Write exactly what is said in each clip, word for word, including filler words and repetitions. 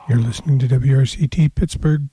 You're listening to W R C T Pittsburgh.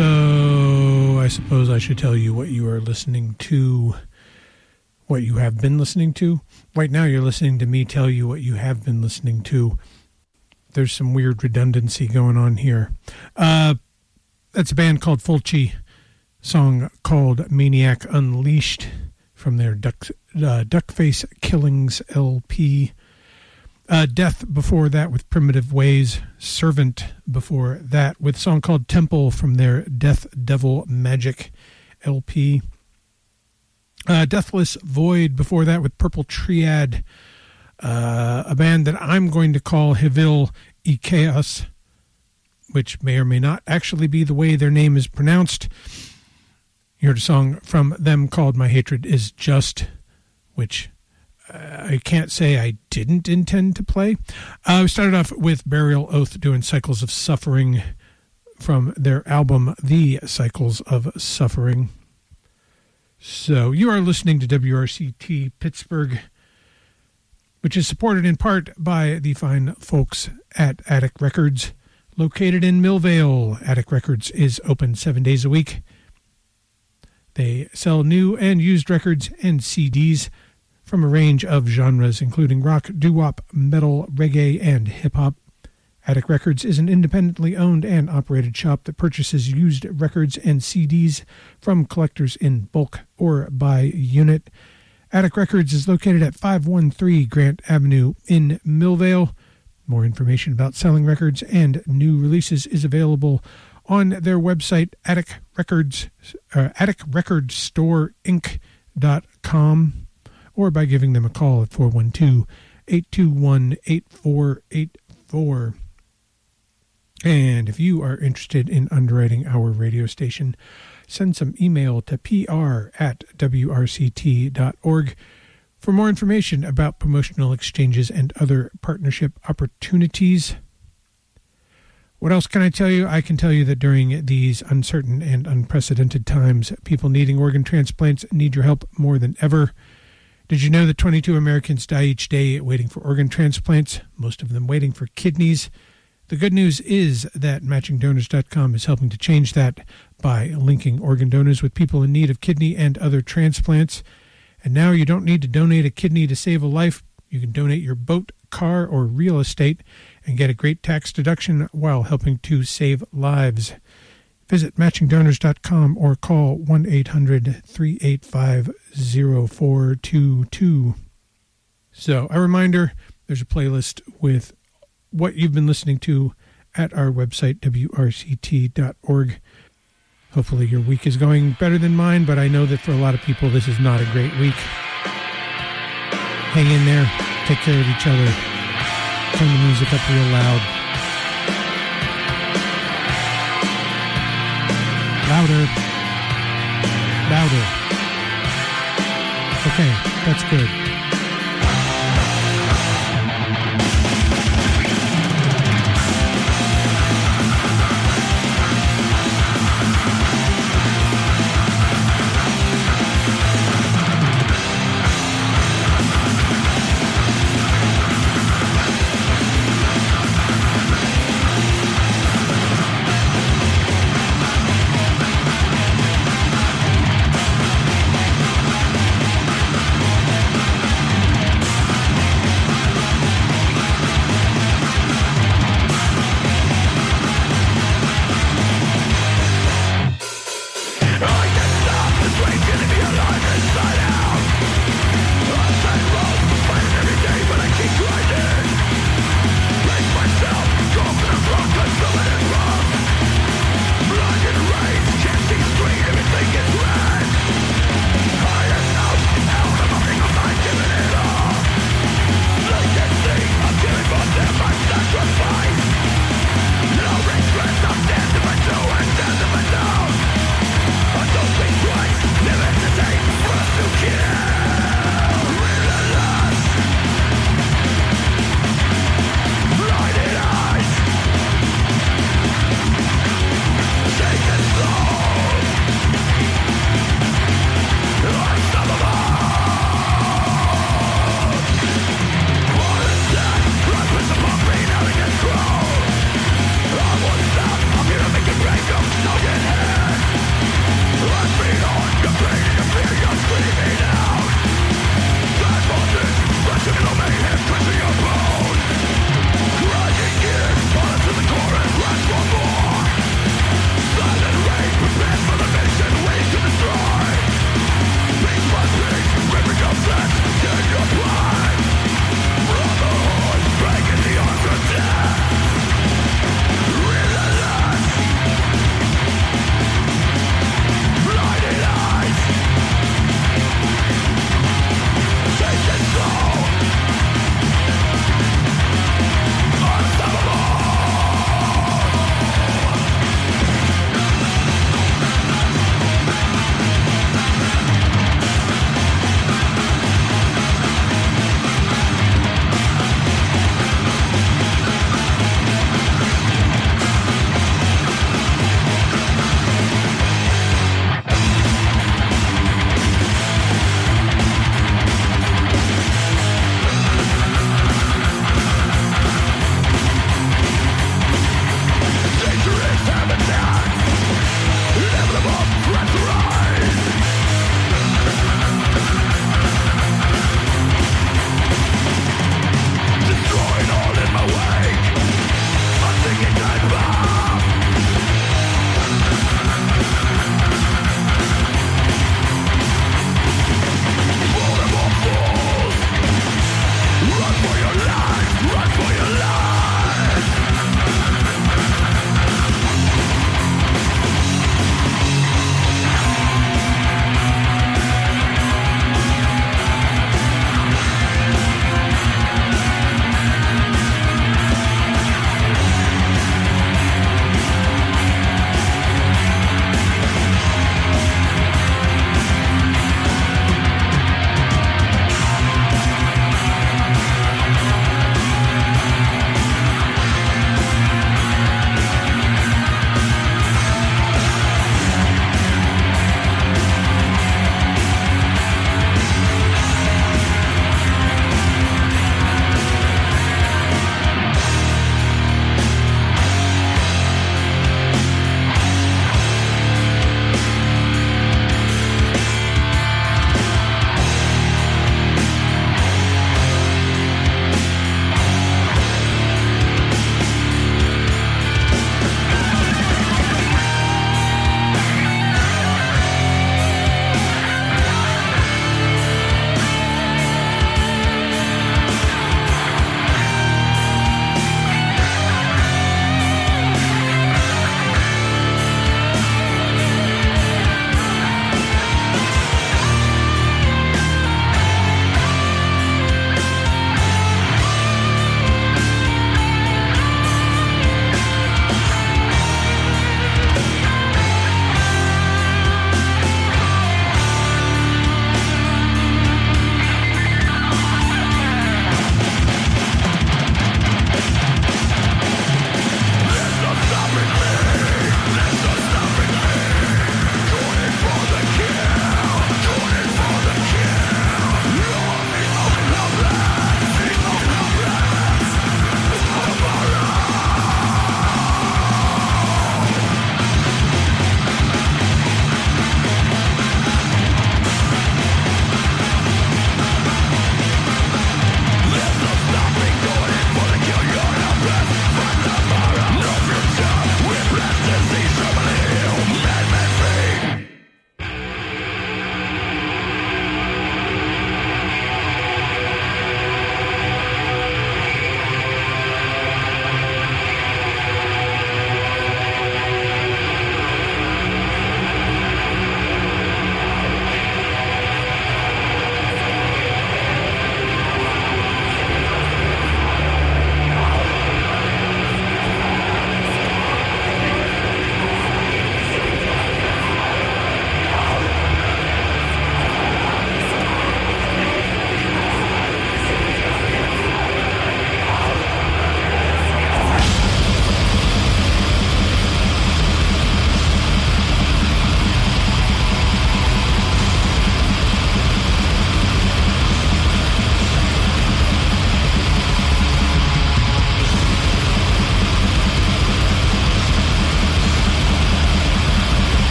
So I suppose I should tell you what you are listening to, what you have been listening to. Right now you're listening to me tell you what you have been listening to. There's some weird redundancy going on here. Uh, that's a band called Fulci, song called Maniac Unleashed from their Duck, uh, Duckface Killings L P. Uh, Death before that with Primitive Ways. Servant before that with a song called Temple from their Death Devil Magic L P. Uh, Deathless Void before that with Purple Triad, uh, a band that I'm going to call Hivil e Chaos, which may or may not actually be the way their name is pronounced. You heard a song from them called My Hatred Is Just, which I can't say I didn't intend to play. Uh, we started off with Burial Oath doing Cycles of Suffering from their album The Cycles of Suffering. So you are listening to W R C T Pittsburgh, which is supported in part by the fine folks at Attic Records, located in Millvale. Attic Records is open seven days a week. They sell new and used records and C Ds from a range of genres, including rock, doo-wop, metal, reggae, and hip-hop. Attic Records is an independently owned and operated shop that purchases used records and C Ds from collectors in bulk or by unit. Attic Records is located at five one three Grant Avenue in Millvale. More information about selling records and new releases is available on their website, Attic Records, uh, attic record store inc dot com, or by giving them a call at four one two, eight two one, eight four eight four. And if you are interested in underwriting our radio station, send some email to pr at w r c t dot org for more information about promotional exchanges and other partnership opportunities. What else can I tell you? I can tell you that during these uncertain and unprecedented times, people needing organ transplants need your help more than ever. Did you know that twenty-two Americans die each day waiting for organ transplants, most of them waiting for kidneys? The good news is that matching donors dot com is helping to change that by linking organ donors with people in need of kidney and other transplants. And now you don't need to donate a kidney to save a life. You can donate your boat, car, or real estate and get a great tax deduction while helping to save lives. Visit matching donors dot com or call one eight hundred, three eight five, zero four two two. So, a reminder, there's a playlist with what you've been listening to at our website, w r c t dot org. Hopefully your week is going better than mine, but I know that for a lot of people this is not a great week. Hang in there. Take care of each other. Turn the music up real loud. Louder. Louder. Okay, that's good.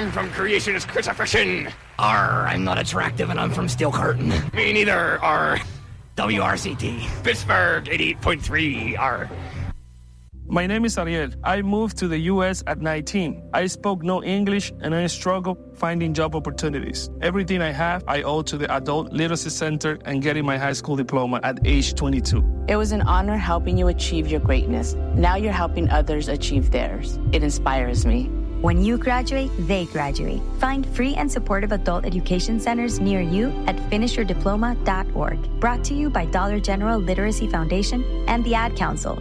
I'm from Creationist Crucifixion. R, I'm not attractive and I'm from Steel Curtain. Me neither, R. W R C T. Pittsburgh, eighty-eight point three, R. My name is Ariel. I moved to the U S at nineteen. I spoke no English and I struggled finding job opportunities. Everything I have, I owe to the Adult Literacy Center and getting my high school diploma at age twenty-two. It was an honor helping you achieve your greatness. Now you're helping others achieve theirs. It inspires me. When you graduate, they graduate. Find free and supportive adult education centers near you at finish your diploma dot org. Brought to you by Dollar General Literacy Foundation and the Ad Council.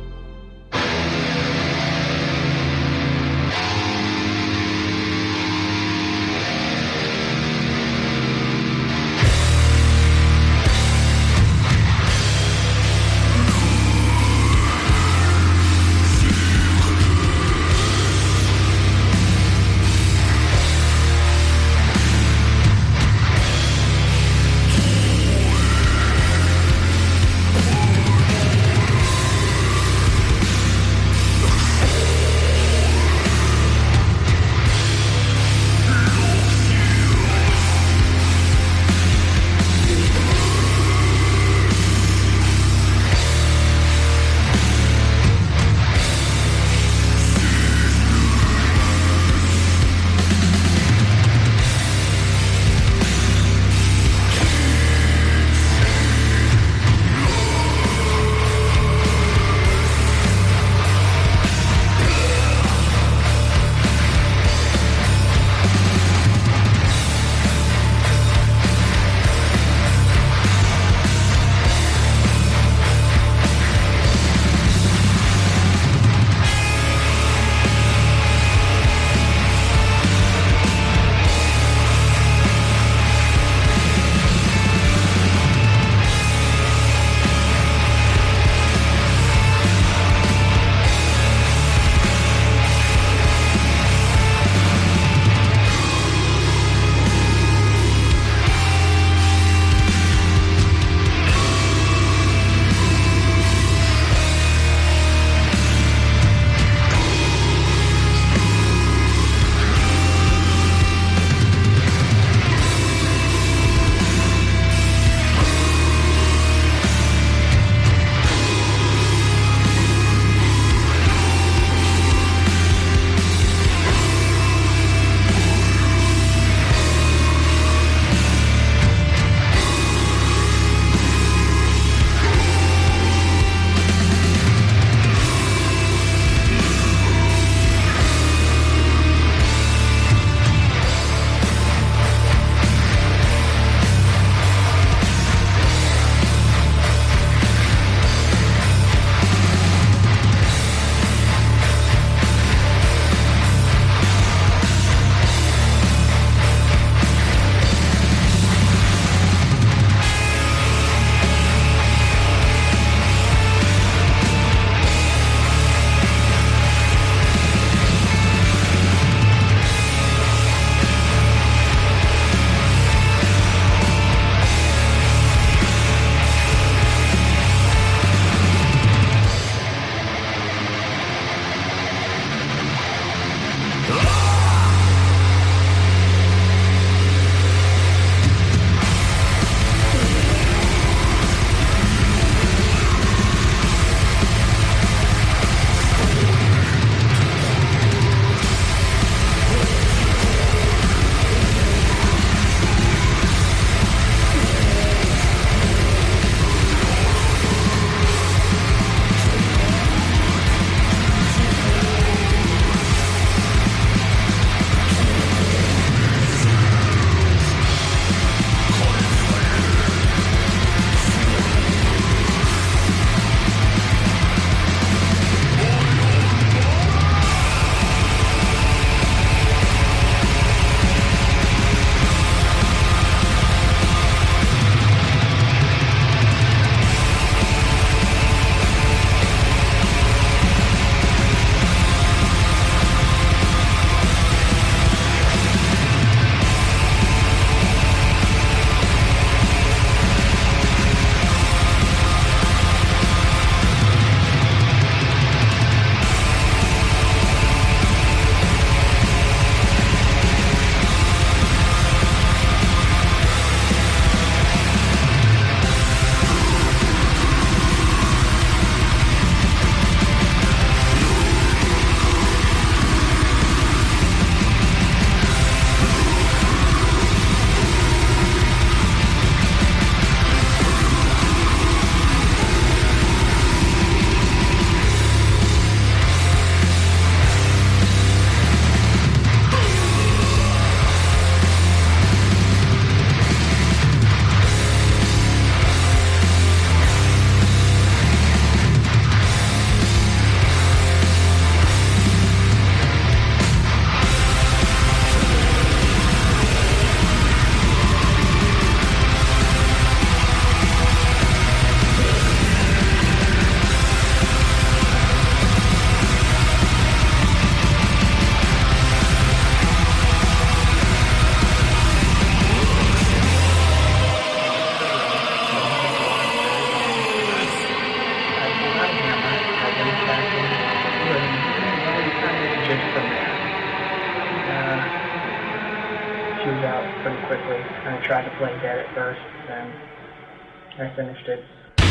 pretty quickly. I tried to play dead at first, and I finished it.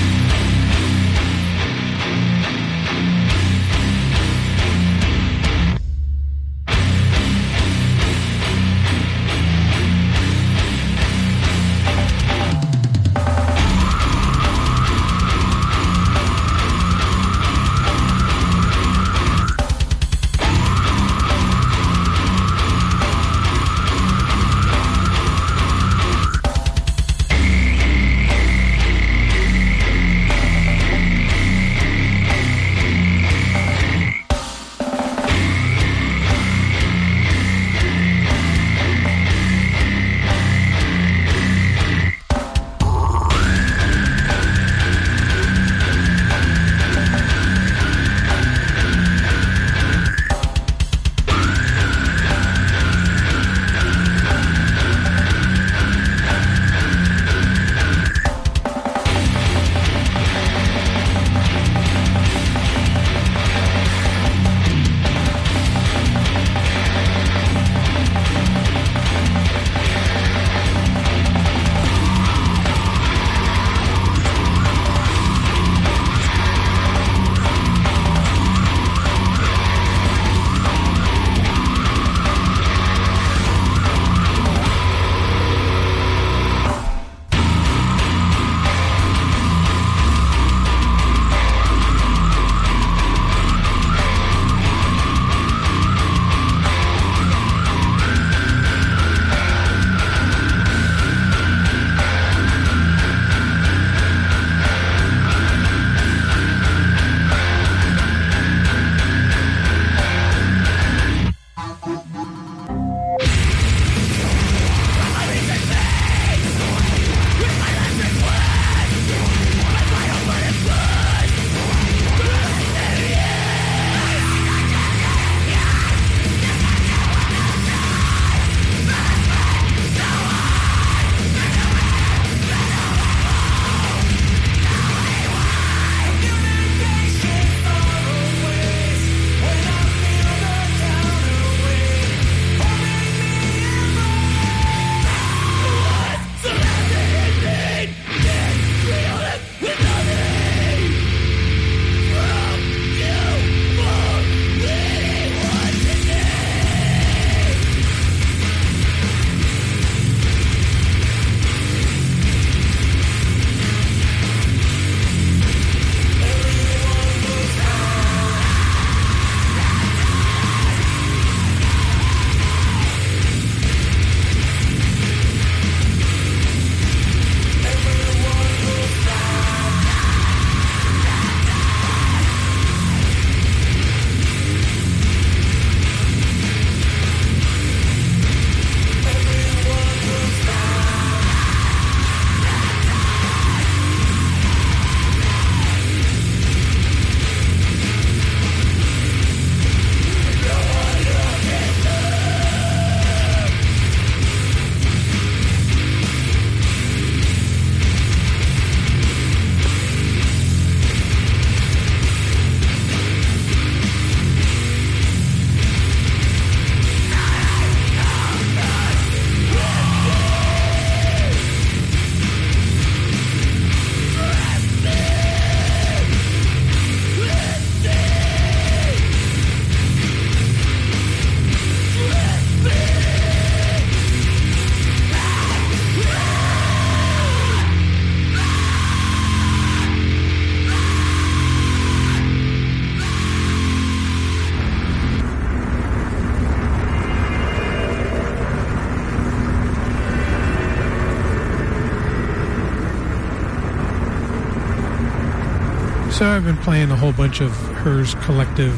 So I've been playing a whole bunch of Hers Collective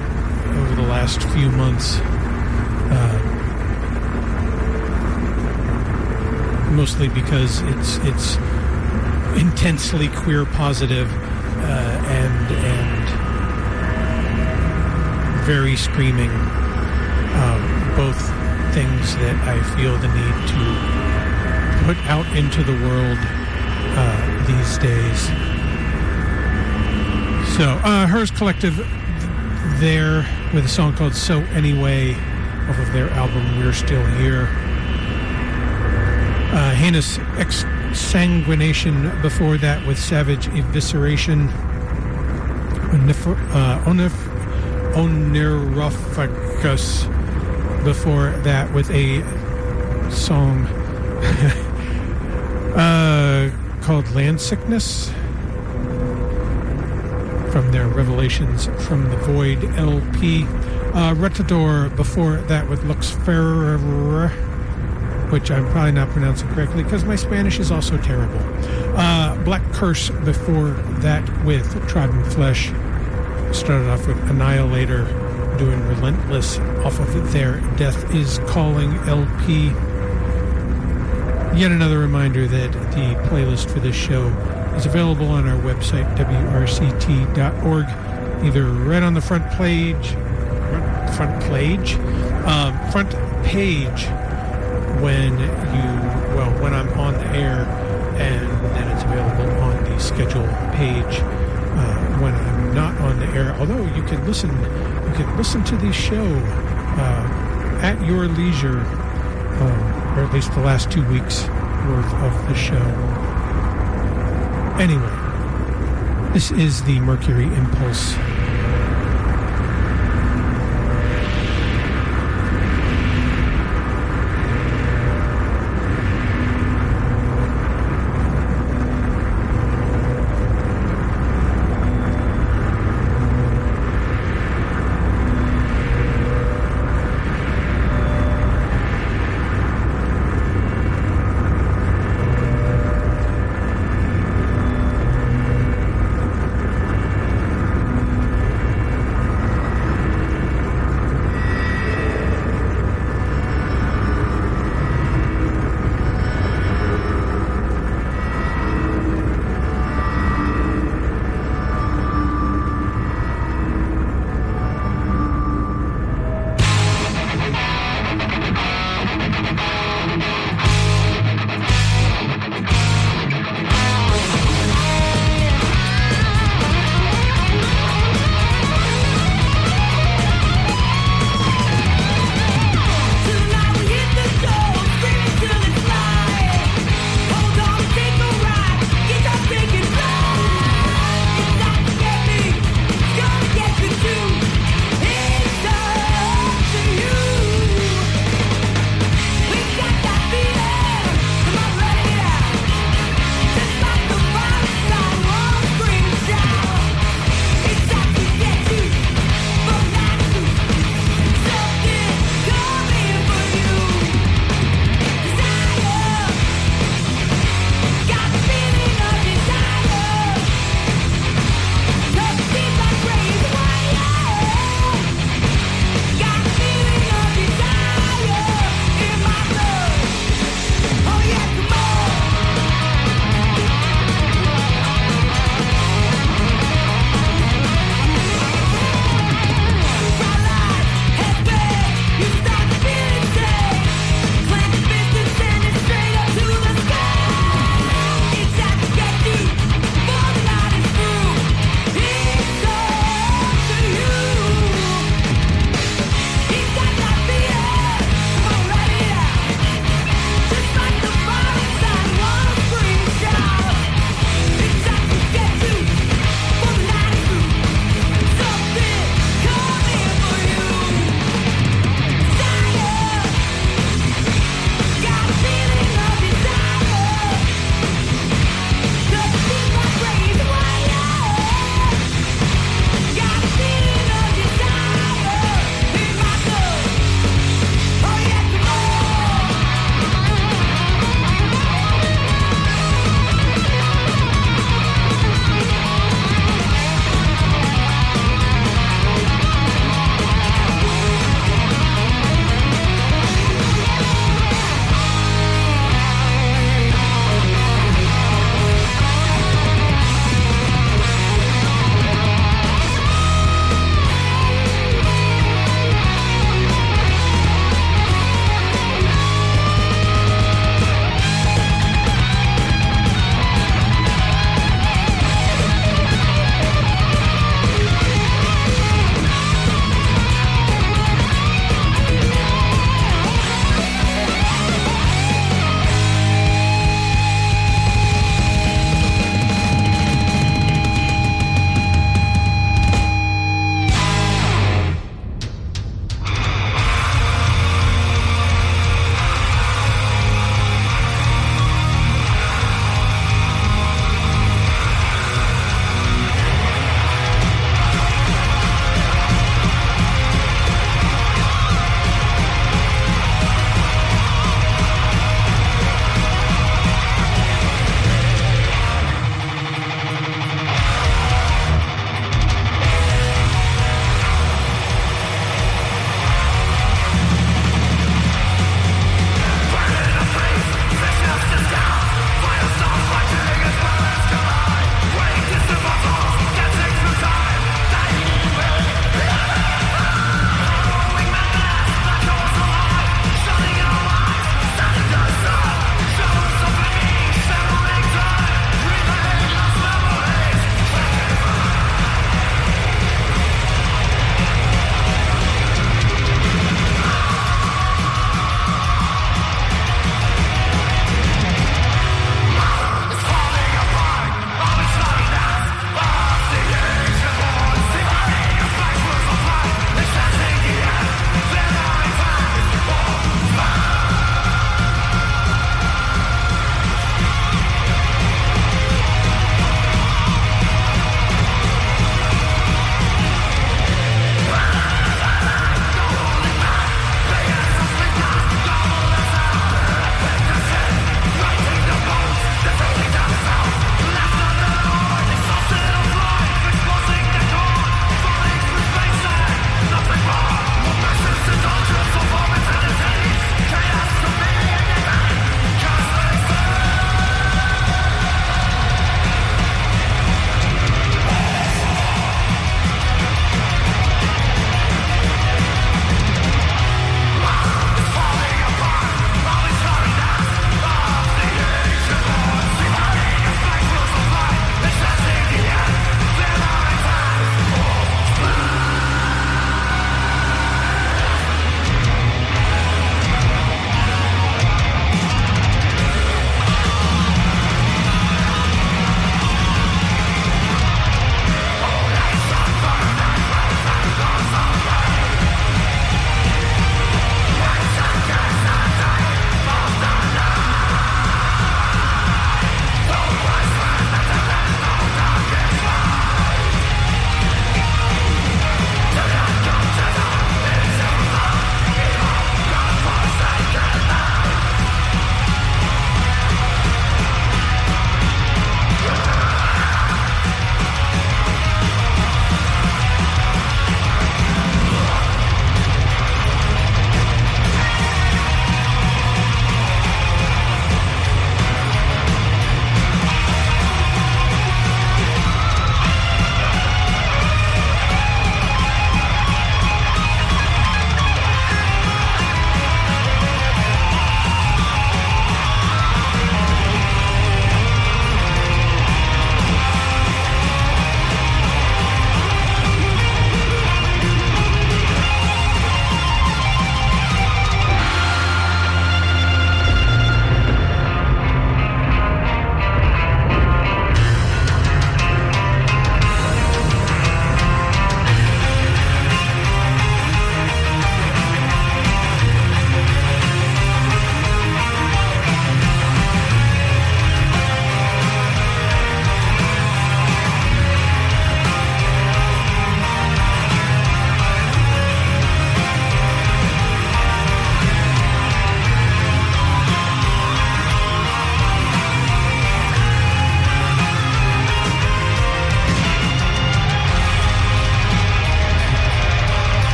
over the last few months. Uh, mostly because it's it's intensely queer positive, uh, and and very screaming. Um, both things that I feel the need to put out into the world uh, these days. So, uh, Hers Collective there with a song called So Anyway off of their album We're Still Here. Uh, heinous exsanguination before that with savage evisceration. Onif- uh, onif- Onirophagus before that with a song uh, called Land Sickness from their Revelations from the Void L P. Uh, Retador before that with Lux Ferrer, which I'm probably not pronouncing correctly because my Spanish is also terrible. Uh, Black Curse before that with Tribe and Flesh. Started off with Annihilator doing Relentless off of their Death is Calling L P. Yet another reminder that the playlist for this show is available on our website, W R C T dot org, either right on the front page, front page, um, front page when you, well, when I'm on the air, and then it's available on the schedule page uh, when I'm not on the air. Although you can listen, you can listen to the show uh, at your leisure, um, or at least the last two weeks worth of the show. Anyway, this is the Mercury Impulse.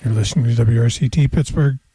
You're listening to W R C T Pittsburgh.